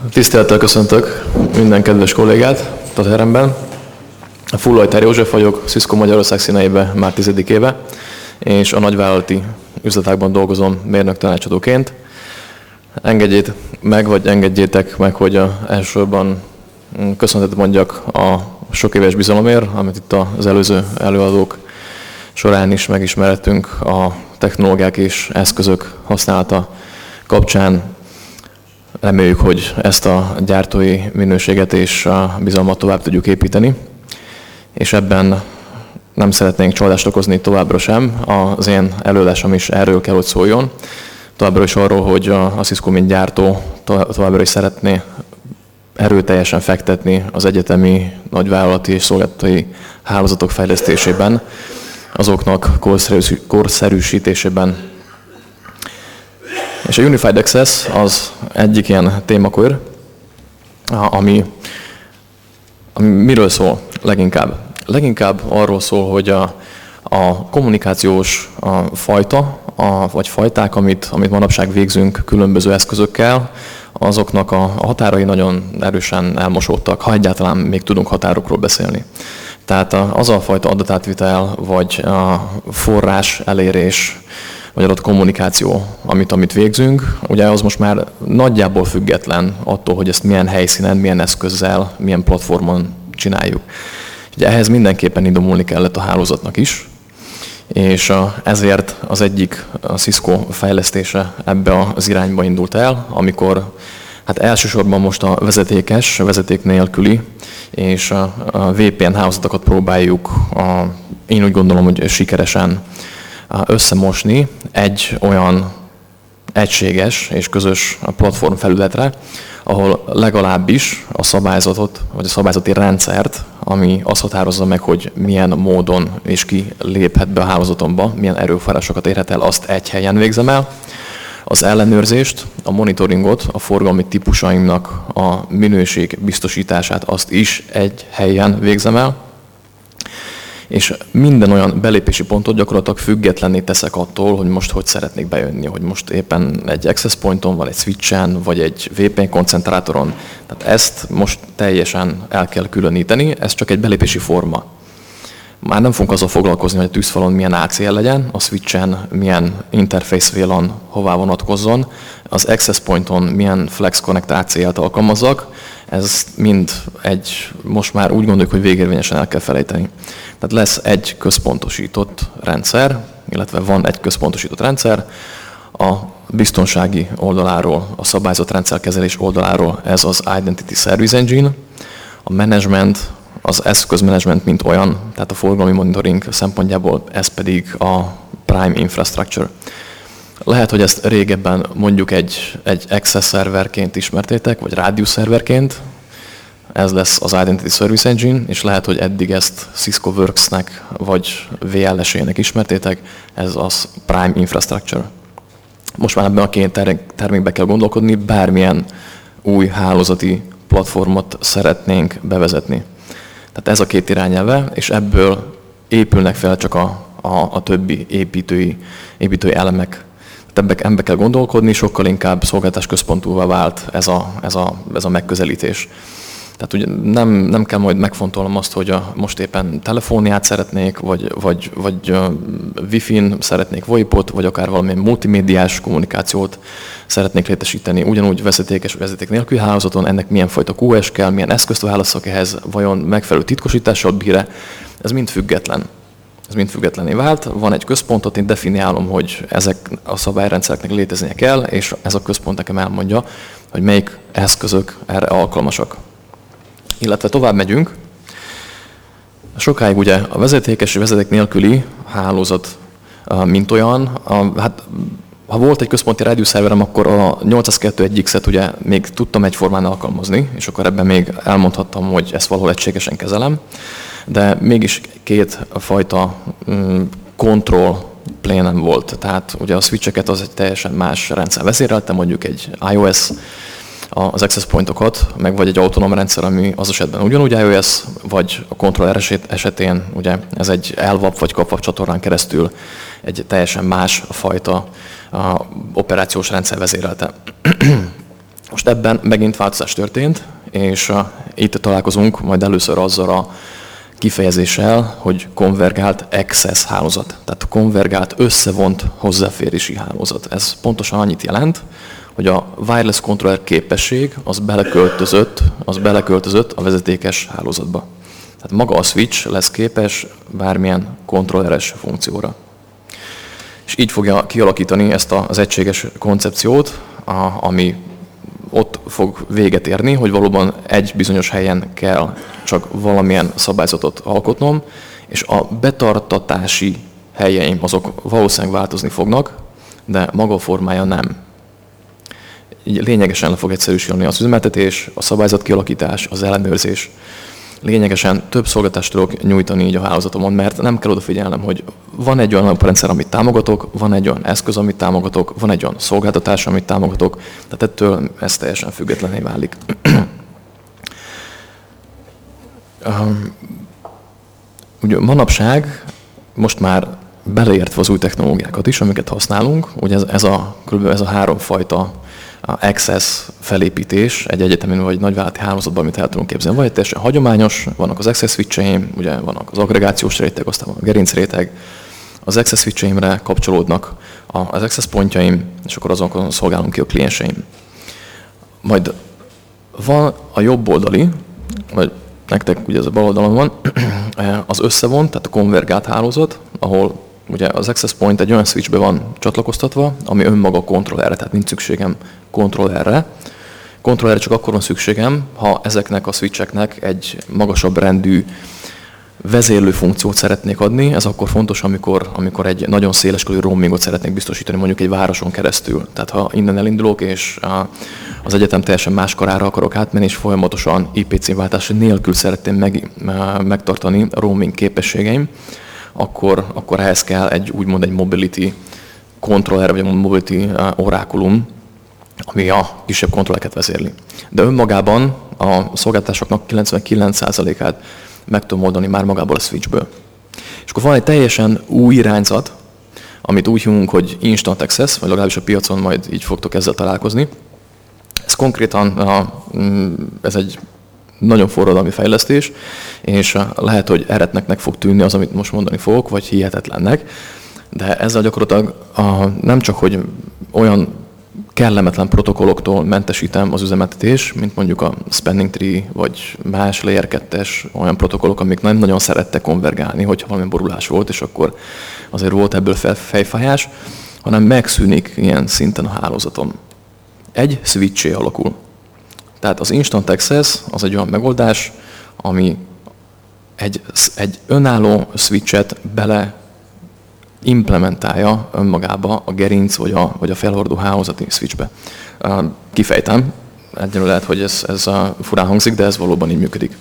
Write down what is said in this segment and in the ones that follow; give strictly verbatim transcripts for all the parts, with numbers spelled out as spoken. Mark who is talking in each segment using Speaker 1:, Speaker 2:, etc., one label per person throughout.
Speaker 1: Tisztelettel köszöntök minden kedves kollégát a teremben. Fullajtár József vagyok, Cisco Magyarország színeibe már tizedik éve, és a nagyvállalati üzletágban dolgozom mérnök tanácsadóként. Engedjétek meg, vagy engedjétek meg, hogy a, elsősorban köszönetet mondjak a sok éves bizalomért, amit itt az előző előadók során is megismerhettünk a technológiák és eszközök használata kapcsán. Reméljük, hogy ezt a gyártói minőséget és a bizalmat tovább tudjuk építeni, és ebben nem szeretnénk csalódást okozni továbbra sem. Az én előadásom is erről kell, hogy szóljon. Továbbra is arról, hogy a Cisco mint gyártó továbbra is szeretné erőteljesen fektetni az egyetemi, nagyvállalati és szolgáltatói hálózatok fejlesztésében, azoknak korszerűsítésében. És a Unified Access az egyik ilyen témakör, ami, ami miről szól leginkább? Leginkább arról szól, hogy a, a kommunikációs a fajta, a, vagy fajták, amit, amit manapság végzünk különböző eszközökkel, azoknak a, a határai nagyon erősen elmosódtak, ha egyáltalán még tudunk határokról beszélni. Tehát az a fajta adatátvitel, vagy a forrás elérés, vagy adott kommunikáció, amit, amit végzünk, ugye az most már nagyjából független attól, hogy ezt milyen helyszínen, milyen eszközzel, milyen platformon csináljuk. Ugye ehhez mindenképpen idomulni kellett a hálózatnak is, és ezért az egyik a Cisco fejlesztése ebbe az irányba indult el, amikor hát elsősorban most a vezetékes, vezeték nélküli és a vé pé en hálózatokat próbáljuk, a, én úgy gondolom, hogy sikeresen összemosni egy olyan egységes és közös platform felületre, ahol legalábbis a szabályzatot, vagy a szabályzati rendszert, ami azt határozza meg, hogy milyen módon és ki léphet be a hálózatomba, milyen erőforrásokat érhet el, azt egy helyen végzem el. Az ellenőrzést, a monitoringot, a forgalmi típusaimnak a minőség biztosítását, azt is egy helyen végzem el. És minden olyan belépési pontot gyakorlatilag függetlenné teszek attól, hogy most hogy szeretnék bejönni, hogy most éppen egy access pointon, vagy egy switchen, vagy egy vé pé en koncentrátoron. Tehát ezt most teljesen el kell különíteni, ez csak egy belépési forma. Már nem fogunk azzal foglalkozni, hogy a tűzfalon milyen á cé el legyen, a switchen milyen interface vélon hová vonatkozzon, az access pointon milyen flex connect á cé el-t alkalmazzak, ez mind egy, most már úgy gondoljuk, hogy végérvényesen el kell felejteni. Tehát lesz egy központosított rendszer, illetve van egy központosított rendszer, a biztonsági oldaláról, a szabályzott rendszerkezelés oldaláról ez az Identity Service Engine, a management, az eszközmenedzsment mint olyan, tehát a forgalmi monitoring szempontjából ez pedig a Prime Infrastructure. Lehet, hogy ezt régebben mondjuk egy, egy Access szerverként ismertétek, vagy Radius szerverként, ez lesz az Identity Service Engine, és lehet, hogy eddig ezt Cisco Works-nek vagy vé el es-ének ismertétek, ez az Prime Infrastructure. Most már ebben a két termékbe kell gondolkodni, bármilyen új hálózati platformot szeretnénk bevezetni. Tehát ez a két irányelve, és ebből épülnek fel csak a, a, a többi építői, építői elemek. Ebbe, ebbe kell gondolkodni, sokkal inkább szolgáltatásközpontúvá vált ez a, ez a, ez a megközelítés. Tehát ugye nem, nem kell majd megfontolnom azt, hogy a, most éppen telefóniát szeretnék, vagy, vagy, vagy Wi-Fi-n szeretnék VoIP-ot, vagy akár valamilyen multimédiás kommunikációt szeretnék létesíteni. Ugyanúgy vezetékes vezeték nélküli hálózaton, ennek milyen fajta kú es kell, milyen eszközt válaszok ehhez, vajon megfelelő titkosítással bír-e, ez mind független. Ez mind függetlenné vált, van egy központot, én definiálom, hogy ezek a szabályrendszereknek léteznie kell, és ez a központ nekem elmondja, hogy melyik eszközök erre alkalmasak. Illetve tovább megyünk. Sokáig ugye a vezetékes és vezeték nélküli hálózat mint olyan, hát ha volt egy központi rádió szerverem, akkor a nyolcszázkettő egy iksz-et ugye még tudtam egyformán alkalmazni, és akkor ebben még elmondhattam, hogy ezt valahol egységesen kezelem, de mégis két fajta control plane-nem volt. Tehát ugye a switcheket az egy teljesen más rendszer vezérelte, mondjuk egy iOS, az access pointokat, meg vagy egy autonóm rendszer, ami az esetben ugyanúgy iOS, vagy a controller esetén, ugye ez egy elvap vagy kapvap csatornán keresztül egy teljesen más fajta a, operációs rendszer vezérelte. Most ebben megint változás történt, és uh, itt találkozunk majd először azzal a kifejezéssel, hogy konvergált access hálózat, tehát konvergált összevont hozzáférési hálózat. Ez pontosan annyit jelent, hogy a wireless controller képesség az beleköltözött, az beleköltözött a vezetékes hálózatba. Tehát maga a switch lesz képes bármilyen kontrolleres funkcióra. És így fogja kialakítani ezt az egységes koncepciót, ami ott fog véget érni, hogy valóban egy bizonyos helyen kell csak valamilyen szabályzatot alkotnom, és a betartatási helyeim azok valószínűleg változni fognak, de maga a formája nem. Így lényegesen le fog egyszerűsülni az üzemeltetés, a szabályzat kialakítás, az ellenőrzés. Lényegesen több szolgáltást tudok nyújtani így a hálózatomon, mert nem kell odafigyelnem, hogy van egy olyan rendszer, amit támogatok, van egy olyan eszköz, amit támogatok, van egy olyan szolgáltatás, amit támogatok, tehát ettől ez teljesen függetlenné válik. Ugye manapság most már beleértve az új technológiákat is, amiket használunk, ugye ez, ez a kb. Ez a három fajta a access felépítés egy egyetemen vagy nagyvállalati hálózatban, amit el tudunk képzelni. Vagy egy teljesen hagyományos, vannak az access switcheim, ugye vannak az agregációs réteg, aztán van a gerinc réteg. Az access switcheimre kapcsolódnak az access pontjaim, és akkor azon szolgálunk ki a klienseim. Majd van a jobb oldali, vagy nektek ugye ez a bal oldalon van, az összevont, tehát a konvergált hálózat, ahol ugye az access point egy olyan switchbe van csatlakoztatva, ami önmaga kontrollerre, tehát nincs szükségem kontrollerre. Kontrollerre csak akkor van szükségem, ha ezeknek a switcheknek egy magasabb rendű vezérlő funkciót szeretnék adni. Ez akkor fontos, amikor, amikor egy nagyon széleskörű roamingot szeretnék biztosítani, mondjuk egy városon keresztül. Tehát ha innen elindulok, és az egyetem teljesen más karára akarok átmenni, és folyamatosan I P címváltás nélkül szeretném meg, megtartani a roaming képességeim, Akkor, akkor ehhez kell egy úgymond egy mobility controller, vagy egy mobility orákulum, ami a kisebb kontrollereket vezérli. De önmagában a szolgáltatásoknak kilencvenkilenc százalékát meg tudom oldani már magából a switchből. És akkor van egy teljesen új irányzat, amit úgy hívunk, hogy instant access, vagy legalábbis a piacon majd így fogtok ezzel találkozni. Ez konkrétan ez egy nagyon forradalmi fejlesztés, és lehet, hogy eretneknek fog tűnni az, amit most mondani fogok, vagy hihetetlennek, de ezzel gyakorlatilag a, nem csak, hogy olyan kellemetlen protokolloktól mentesítem az üzemeltetés, mint mondjuk a spanning tree, vagy más layer kettes olyan protokollok, amik nem nagyon szerettek konvergálni, hogyha valami borulás volt, és akkor azért volt ebből fejfájás, hanem megszűnik ilyen szinten a hálózatom. Egy switché alakul. Tehát az Instant Access az egy olyan megoldás, ami egy, egy önálló switchet bele implementálja önmagába a gerinc vagy a, vagy a felhordó hálózati switchbe. Kifejtem, egyelőre lehet, hogy ez, ez furán hangzik, de ez valóban így működik.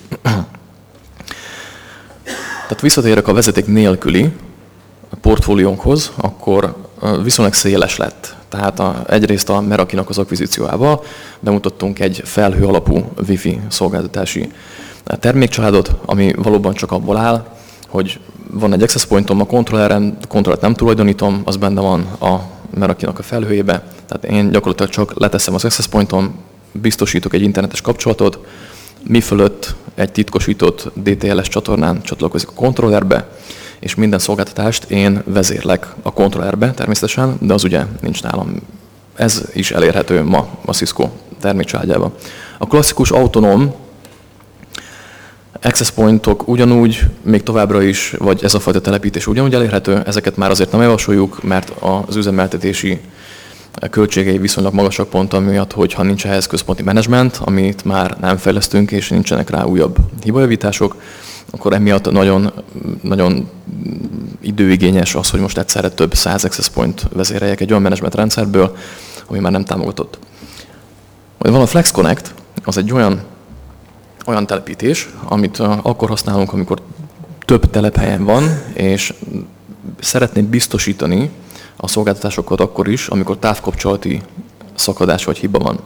Speaker 1: Tehát visszatérek a vezeték nélküli portfóliónkhoz, akkor viszonylag széles lett. Tehát a, egyrészt a Merakinak az akvizíciójával bemutattunk egy felhő alapú Wi-Fi szolgáltatási termékcsaládot, ami valóban csak abból áll, hogy van egy access pointom a kontrolleren, kontrollert nem tulajdonítom, az benne van a Merakinak a felhőjébe. Tehát én gyakorlatilag csak leteszem az access pointom, biztosítok egy internetes kapcsolatot, mi fölött egy titkosított D T L S csatornán csatlakozik a kontrollerbe, és minden szolgáltatást én vezérlek a kontrollerbe természetesen, de az ugye nincs nálam. Ez is elérhető ma a Cisco termékcsaládjában. A klasszikus autonóm access pointok ugyanúgy, még továbbra is, vagy ez a fajta telepítés ugyanúgy elérhető, ezeket már azért nem javasoljuk, mert az üzemeltetési költségei viszonylag magasak pont amiatt, hogyha nincs ehhez központi menedzsment, amit már nem fejlesztünk, és nincsenek rá újabb hibajavítások, akkor emiatt nagyon, nagyon időigényes az, hogy most egyszerre több száz access point vezéreljek egy olyan menedzsment rendszerből, ami már nem támogatott. Majd van a Flex Connect, az egy olyan, olyan telepítés, amit akkor használunk, amikor több telephelyen van, és szeretném biztosítani a szolgáltatásokat akkor is, amikor távkapcsolati szakadás vagy hiba van.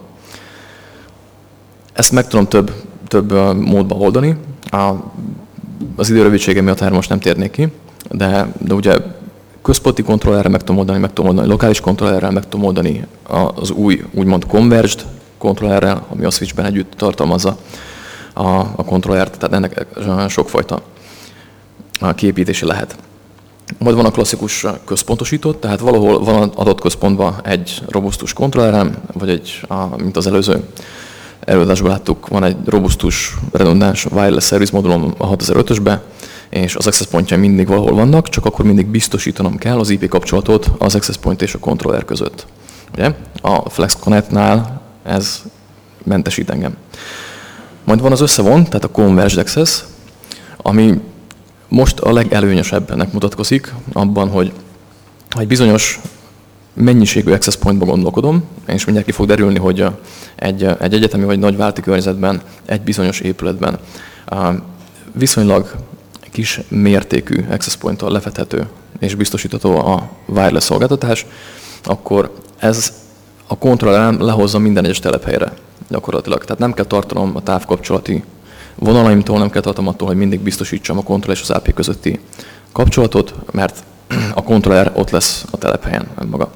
Speaker 1: Ezt meg tudom több, több módban oldani. A, az időrövidsége miatt erre most nem térnék ki, de, de ugye központi kontrollerre meg tudom oldani, meg tudom oldani, lokális kontrollerrel meg tudom oldani az új úgymond converged kontrollerrel, ami a switchben együtt tartalmazza a, a kontrollert, tehát ennek sokfajta kiépítési lehet. Majd van a klasszikus központosított, tehát valahol van adott központban egy robusztus kontrollerem, vagy egy, a, mint az előző előadásban láttuk, van egy robusztus, redundáns wireless service modulom a hatezerötösbe, és az access pointjai mindig valahol vannak, csak akkor mindig biztosítanom kell az I P kapcsolatot az access point és a controller között. Ugye? A Flex Connect-nál ez mentesít engem. Majd van az összevon, tehát a Converged Access, ami most a legelőnyösebbnek mutatkozik abban, hogy egy bizonyos mennyiségű access pointba gondolkodom, és mindjárt ki fog derülni, hogy egy, egy egyetemi vagy nagyvállalati környezetben, egy bizonyos épületben viszonylag kis mértékű access pointtal lefedhető és biztosítható a wireless szolgáltatás, akkor ez a kontrollerem lehozza minden egyes telephelyre gyakorlatilag. Tehát nem kell tartanom a távkapcsolati vonalaimtól, nem kell tartanom attól, hogy mindig biztosítsam a kontroller és az á pé közötti kapcsolatot, mert a kontroller ott lesz a telephelyen maga.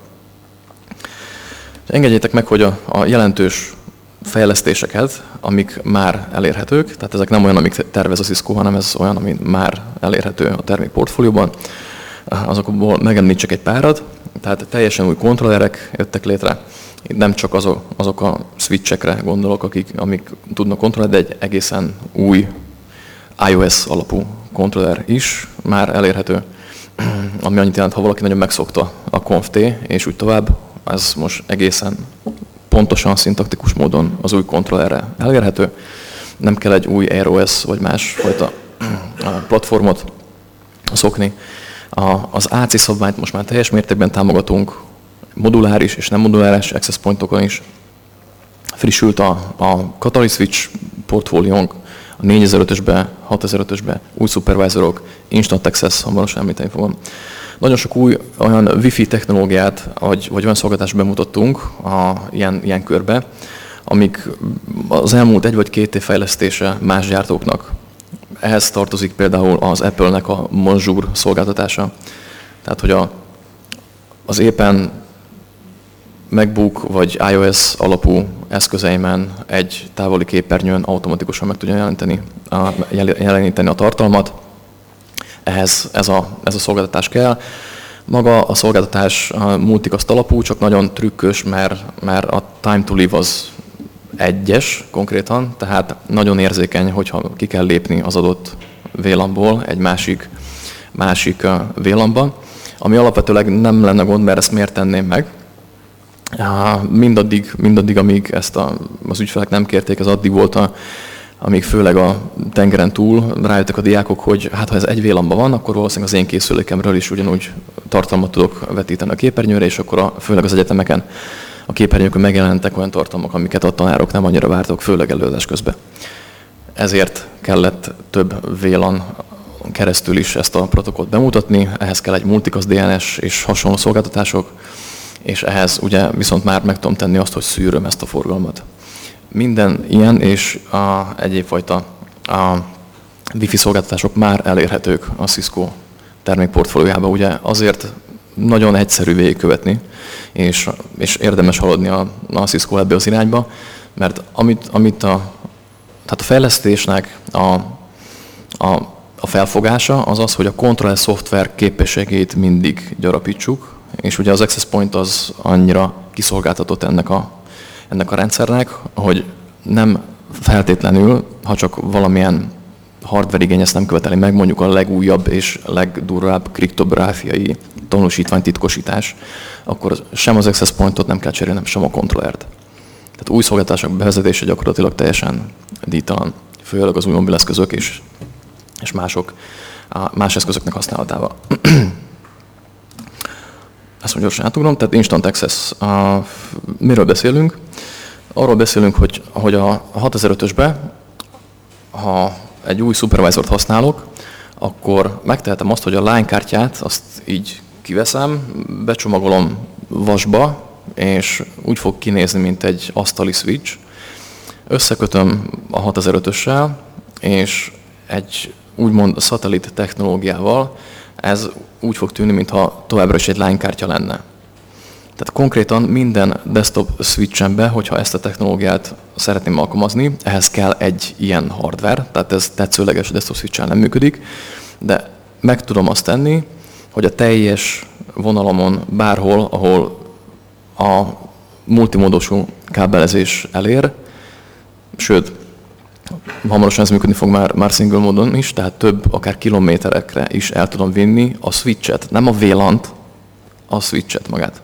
Speaker 1: Engedjétek meg, hogy a, a jelentős fejlesztéseket, amik már elérhetők, tehát ezek nem olyan, amik tervez a Cisco, hanem ez olyan, ami már elérhető a termékportfólióban, azokból megemlítsek egy párat, tehát teljesen új kontrollerek jöttek létre. Itt nem csak azok, azok a switchekre gondolok, akik, amik tudnak kontrollerni, de egy egészen új iOS alapú kontroller is már elérhető, ami annyit jelent, ha valaki nagyon megszokta a Conf-T és úgy tovább, ez most egészen pontosan, szintaktikus módon az új kontrollerre elérhető. Nem kell egy új AirOS vagy másfajta platformot szokni. Az á cé szabványt most már teljes mértékben támogatunk, moduláris és nem moduláris access pointokon is. Frissült a, a Catalyst Switch portfóliónk, a négyezer-ötösbe, hatezer-ötösbe, új supervisorok, Instant Access, hamarosan említeni fogom. Nagyon sok új olyan Wi-Fi technológiát, vagy, vagy olyan szolgáltást bemutattunk a, ilyen, ilyen körbe, amik az elmúlt egy vagy két év fejlesztése más gyártóknak. Ehhez tartozik például az Apple-nek a Monjour szolgáltatása. Tehát, hogy a, az éppen MacBook vagy iOS alapú eszközeimen egy távoli képernyőn automatikusan meg tudja jelenteni, a, jeleníteni a tartalmat. Ehhez ez a, ez a szolgáltatás kell. Maga a szolgáltatás a multicast alapú, csak nagyon trükkös, mert, mert a time to live az egyes konkrétan, tehát nagyon érzékeny, hogyha ki kell lépni az adott vé lánból egy másik, másik vé lánba, ami alapvetőleg nem lenne gond, mert ezt miért tenném meg. Mindaddig, mindaddig amíg ezt a, az ügyfelek nem kérték, ez addig volt, a, amíg főleg a tengeren túl rájöttek a diákok, hogy hát ha ez egy vé lánban van, akkor valószínűleg az én készülékemről is ugyanúgy tartalmat tudok vetíteni a képernyőre, és akkor a, főleg az egyetemeken a képernyőkön megjelentek olyan tartalmak, amiket a tanárok nem annyira vártak, főleg előadás közben. Ezért kellett több vé lán keresztül is ezt a protokollt bemutatni, ehhez kell egy multicast dé en es és hasonló szolgáltatások, és ehhez ugye viszont már meg tudom tenni azt, hogy szűröm ezt a forgalmat. Minden ilyen és a egyéb fajta a Wi-Fi szolgáltatások már elérhetők a Cisco termékportfóliójában. Ugye azért nagyon egyszerű végigkövetni, és, és érdemes haladni a, a Cisco ebbe az irányba, mert amit, amit a, tehát a fejlesztésnek a, a, a felfogása az az, hogy a controller szoftver képességét mindig gyarapítsuk, és ugye az access point az annyira kiszolgáltatott ennek a, ennek a rendszernek, hogy nem feltétlenül, ha csak valamilyen hardware igény ezt nem követeli meg, mondjuk a legújabb és legdurvább kriptográfiai tanúsítvány titkosítás, akkor sem az access pointot nem kell cserélnem, sem a kontrollert. Tehát új szolgáltatások bevezetése gyakorlatilag teljesen díjtalan, főleg az új mobileszközök és, és mások, más eszközöknek használatával. Ezt mondjuk gyorsan átugrom, tehát Instant Access. A, miről beszélünk? Arról beszélünk, hogy, hogy a hatezerötösbe, ha egy új supervisort használok, akkor megtehetem azt, hogy a line kártyát azt így kiveszem, becsomagolom vasba, és úgy fog kinézni, mint egy asztali switch. Összekötöm a hatezerötössel, és egy úgymond szatellit technológiával ez úgy fog tűnni, mintha továbbra is egy line kártya lenne. Tehát konkrétan minden desktop switchembe, hogyha ezt a technológiát szeretném alkalmazni, ehhez kell egy ilyen hardware, tehát ez tetszőleges desktop switch-el nem működik, de meg tudom azt tenni, hogy a teljes vonalamon bárhol, ahol a multimódosú kábelezés elér, sőt, hamarosan ez működni fog már, már single módon is, tehát több, akár kilométerekre is el tudom vinni a switchet, nem a vélant, a switchet magát.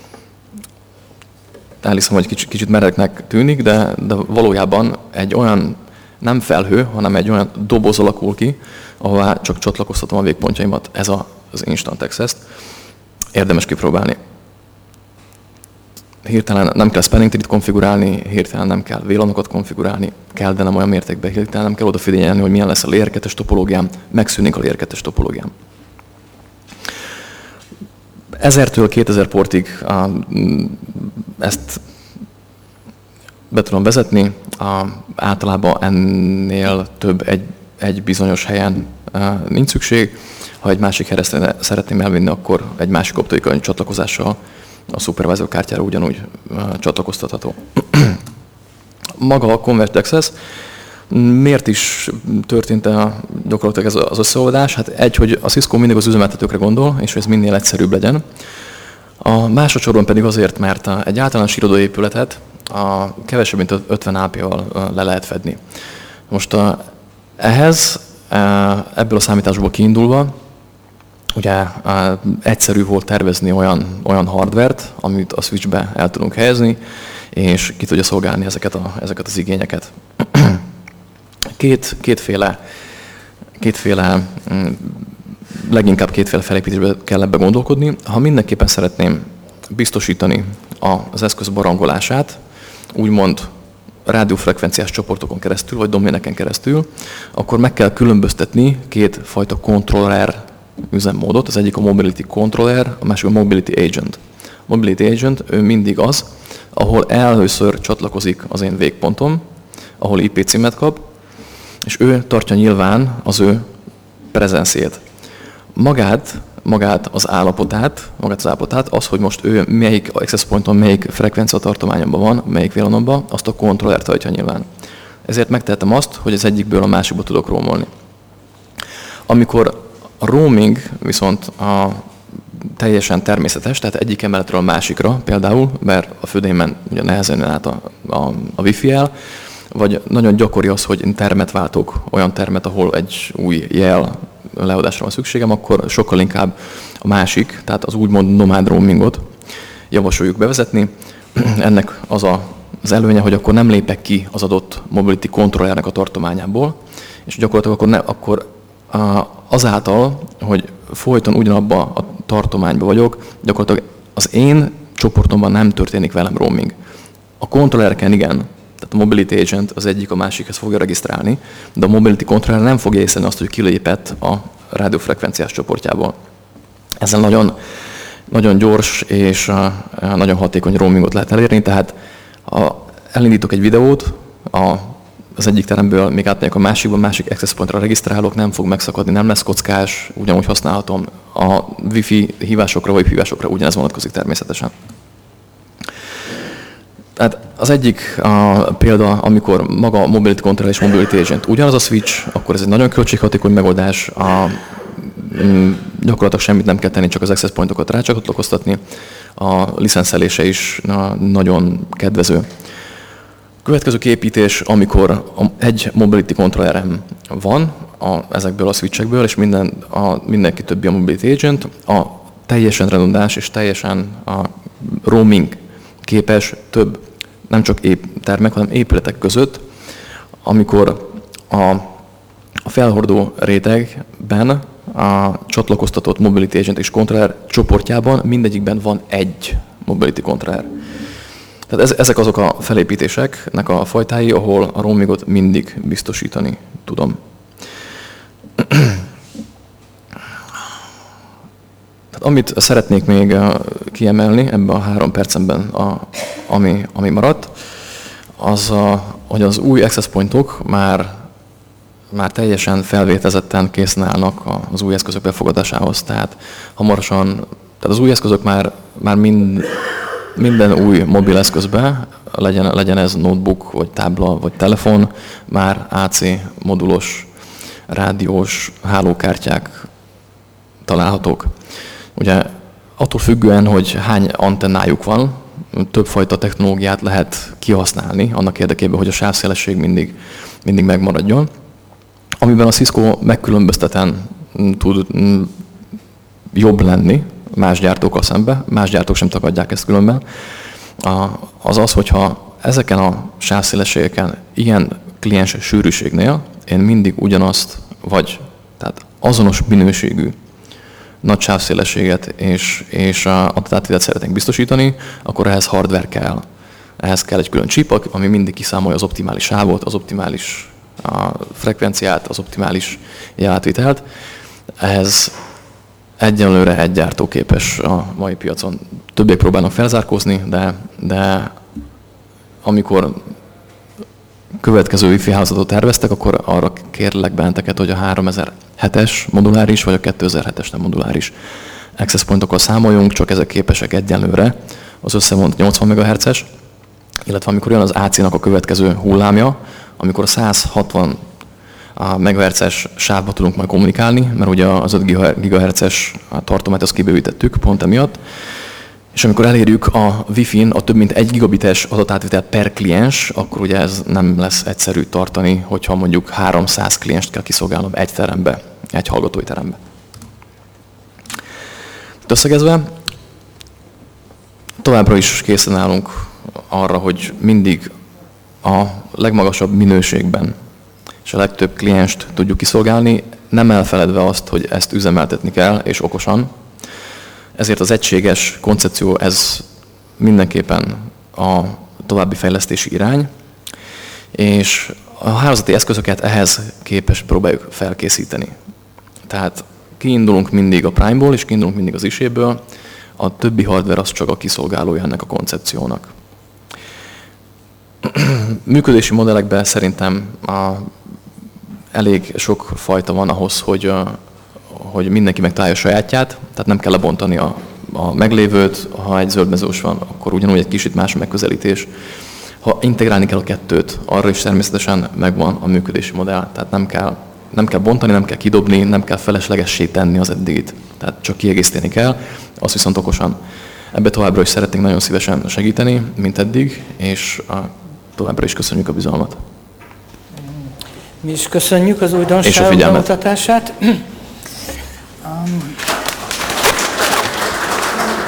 Speaker 1: Elhiszem, hogy kicsit, kicsit meredeknek tűnik, de, de valójában egy olyan nem felhő, hanem egy olyan doboz alakul ki, ahová csak csatlakoztatom a végpontjaimat. Ez a, az Instant Access-t. Érdemes kipróbálni. Hirtelen nem kell spanning tree-t konfigurálni, hirtelen nem kell vélanokat konfigurálni, kell, de nem olyan mértékben, hirtelen nem kell odafigyelni, hogy milyen lesz a layer kettes topológiám, megszűnik a layer kettes topológiám. ezertől kétezer portig ezt be tudom vezetni, általában ennél több egy, egy bizonyos helyen nincs szükség. Ha egy másik helyre szeretném elvinni, akkor egy másik optikai csatlakozással a supervisor kártyára ugyanúgy csatlakoztatható. Maga a Converged Access, miért is történt a, gyakorlatilag ez az összeoldás? Hát egy, hogy a Cisco mindig az üzemeltetőkre gondol, és hogy ez minél egyszerűbb legyen. A másodszorban pedig azért, mert egy általános irodóépületet a kevesebb, mint ötven á pé-val le lehet fedni. Most a, ehhez, ebből a számításból kiindulva, ugye egyszerű volt tervezni olyan, olyan hardvert, amit a switchbe el tudunk helyezni, és ki tudja szolgálni ezeket, a, ezeket az igényeket. Két, kétféle, kétféle, leginkább kétféle felépítésbe kell ebbe gondolkodni. Ha mindenképpen szeretném biztosítani az eszköz barangolását, úgymond rádiófrekvenciás csoportokon keresztül, vagy doméneken keresztül, akkor meg kell különböztetni két fajta controller üzemmódot. Az egyik a Mobility Controller, a másik a Mobility Agent. A Mobility Agent ő mindig az, ahol először csatlakozik az én végpontom, ahol i pé címet kap, és ő tartja nyilván az ő prezenciét. Magát, magát az állapotát, magát az állapotát, az, hogy most ő melyik access pointon, melyik frekvencia tartományban van, melyik vélanomban, azt a kontroller tartja nyilván. Ezért megtehetem azt, hogy az egyikből a másikba tudok roamolni. Amikor a roaming viszont a teljesen természetes, tehát egyik emeletről a másikra például, mert a födémen ugye nehezen jön át a, a, a Wi-Fi-jel, vagy nagyon gyakori az, hogy én termet váltok, olyan termet, ahol egy új jel leadásra van szükségem, akkor sokkal inkább a másik, tehát az úgymond nomád roamingot javasoljuk bevezetni. Ennek az a, az előnye, hogy akkor nem lépek ki az adott mobility controllernek a tartományából, és gyakorlatilag akkor, ne, akkor azáltal, hogy folyton ugyanabban a tartományban vagyok, gyakorlatilag az én csoportomban nem történik velem roaming. A kontrollereken igen, tehát a Mobility Agent az egyik a másikhez fogja regisztrálni, de a Mobility Controller nem fogja észlelni azt, hogy kilépett a rádiófrekvenciás csoportjából. Ezzel nagyon, nagyon gyors és nagyon hatékony roamingot lehet elérni, tehát ha elindítok egy videót, a az egyik teremből még átmegyek a másikba, a másik access pointra regisztrálok, nem fog megszakadni, nem lesz kockás, ugyanúgy használhatom. A Wi-Fi hívásokra vagy hívásokra ugyanez vonatkozik természetesen. Tehát az egyik a példa, amikor maga a Mobility Controller és Mobility Agent ugyanaz a switch, akkor ez egy nagyon költséghatékony megoldás. A, m, gyakorlatilag semmit nem kell tenni, csak az access pointokat rácsatlakoztatni. A licenszelése is na, nagyon kedvező. Következő képítés, amikor egy mobility controllerem van a, ezekből a switchekből, és minden, a, mindenki többi a mobility agent, a teljesen redundáns és teljesen a roaming képes több, nem csak ép, termek, hanem épületek között, amikor a, a felhordó rétegben a csatlakoztatott mobility agent és controller csoportjában mindegyikben van egy mobility controller. Tehát ez, ezek azok a felépítéseknek a fajtái, ahol a roamingot mindig biztosítani tudom. Tehát amit szeretnék még kiemelni ebben a három percemben, a, ami, ami maradt, az, a, hogy az új access pointok már, már teljesen felvétezetten készen állnak az új eszközök befogadásához. Tehát hamarosan, tehát az új eszközök már, már mind minden új mobileszközbe, legyen, legyen ez notebook, vagy tábla, vagy telefon, már á cé modulos, rádiós hálókártyák találhatók. Ugye attól függően, hogy hány antennájuk van, többfajta technológiát lehet kihasználni annak érdekében, hogy a sávszélesség mindig, mindig megmaradjon. Amiben a Cisco megkülönbözteten tud jobb lenni más gyártókkal szemben, más gyártók sem tagadják ezt különben, az az, hogyha ezeken a sávszélességeken ilyen kliens sűrűségnél én mindig ugyanazt, vagy tehát azonos minőségű nagy sávszélességet és, és adatátvitet szeretnénk biztosítani, akkor ehhez hardware kell. Ehhez kell egy külön chip, ami mindig kiszámolja az optimális sávot, az optimális a frekvenciát, az optimális jelátvitelt. Ehhez egyenlőre egy gyártó képes a mai piacon. Többek próbálnak felzárkózni, de, de amikor következő Wi-Fi hálózatot terveztek, akkor arra kérlek benneteket, hogy a háromezer-hetes moduláris, vagy a kétezer-hetes nem moduláris access pointokkal számoljunk, csak ezek képesek egyenlőre az összevont nyolcvan megahertzes, illetve amikor jön az á cé-nak a következő hullámja, amikor a száz hatvan megahertzes sávba tudunk majd kommunikálni, mert ugye az öt gigahertzes tartomát azt kibővítettük pont emiatt, és amikor elérjük a Wi-Fi-n a több mint egy gigabites adatátvitel per kliens, akkor ugye ez nem lesz egyszerű tartani, hogyha mondjuk háromszáz klienst kell kiszolgálnom egy terembe, egy hallgatói terembe. Összegezve, továbbra is készen állunk arra, hogy mindig a legmagasabb minőségben és a legtöbb klienst tudjuk kiszolgálni, nem elfeledve azt, hogy ezt üzemeltetni kell, és okosan. Ezért az egységes koncepció, ez mindenképpen a további fejlesztési irány, és a hálózati eszközöket ehhez képes próbáljuk felkészíteni. Tehát kiindulunk mindig a Prime-ból, és kiindulunk mindig az iséből, a többi hardware az csak a kiszolgálója ennek a koncepciónak. Működési modellekben szerintem a, elég sok fajta van ahhoz, hogy, hogy mindenki megtalálja a sajátját, tehát nem kell lebontani a, a meglévőt, ha egy zöldmezős van, akkor ugyanúgy egy kicsit más a megközelítés. Ha integrálni kell a kettőt, arra is természetesen megvan a működési modell, tehát nem kell, nem kell bontani, nem kell kidobni, nem kell feleslegessé tenni az eddigit, tehát csak kiegészíteni kell, azt viszont okosan. Ebbe továbbra is szeretnénk nagyon szívesen segíteni, mint eddig, és a, továbbra is köszönjük a bizalmat.
Speaker 2: Mi is köszönjük az újdonságok bemutatását.